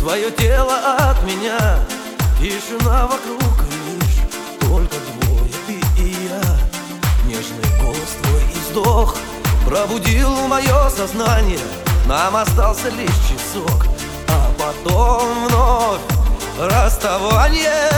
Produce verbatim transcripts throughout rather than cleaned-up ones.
твое тело от меня, тишина вокруг, лишь только двое, ты и я. Нежный голос твой и вздох пробудил мое сознание. Нам остался лишь часок, а потом вновь расставание.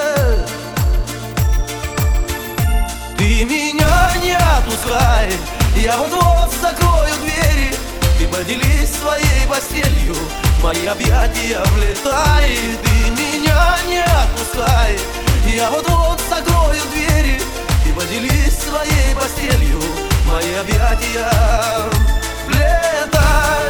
Ты меня не отпускай, я вот-вот закрою двери. Ты поделись своей постелью, в мои объятия влетай. Ты меня не отпускай, я вот-вот закрою двери. Ты поделись своей постелью, в мои объятия влетай.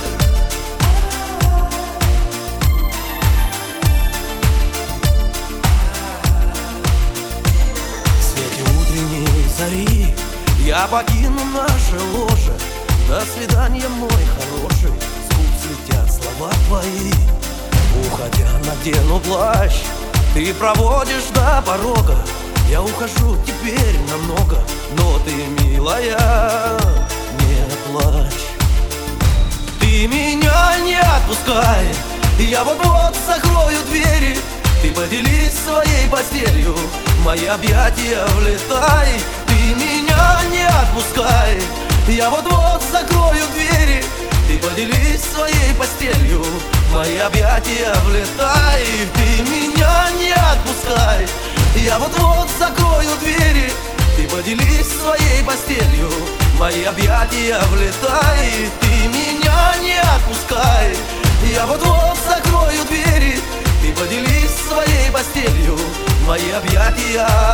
В свете утренней зари я покину наше ложе. До свидания, мой хороший, с губ слетят слова твои. Уходя, надену плащ, ты проводишь до порога. Я ухожу теперь намного, но ты, милая, не плачь. Ты меня не отпускай, я вот-вот закрою двери. Ты поделись своей постелью, в мои объятия влетай. Ты меня не отпускай, я вот-вот закрою двери. Ты поделись своей постелью, в мои объятия влетай. Ты меня не отпускай, я вот-вот закрою двери. Ты поделись своей постелью, в мои объятия влетай. Ты меня не отпускай, я вот-вот закрою двери. Ты поделись своей постелью, в мои объятия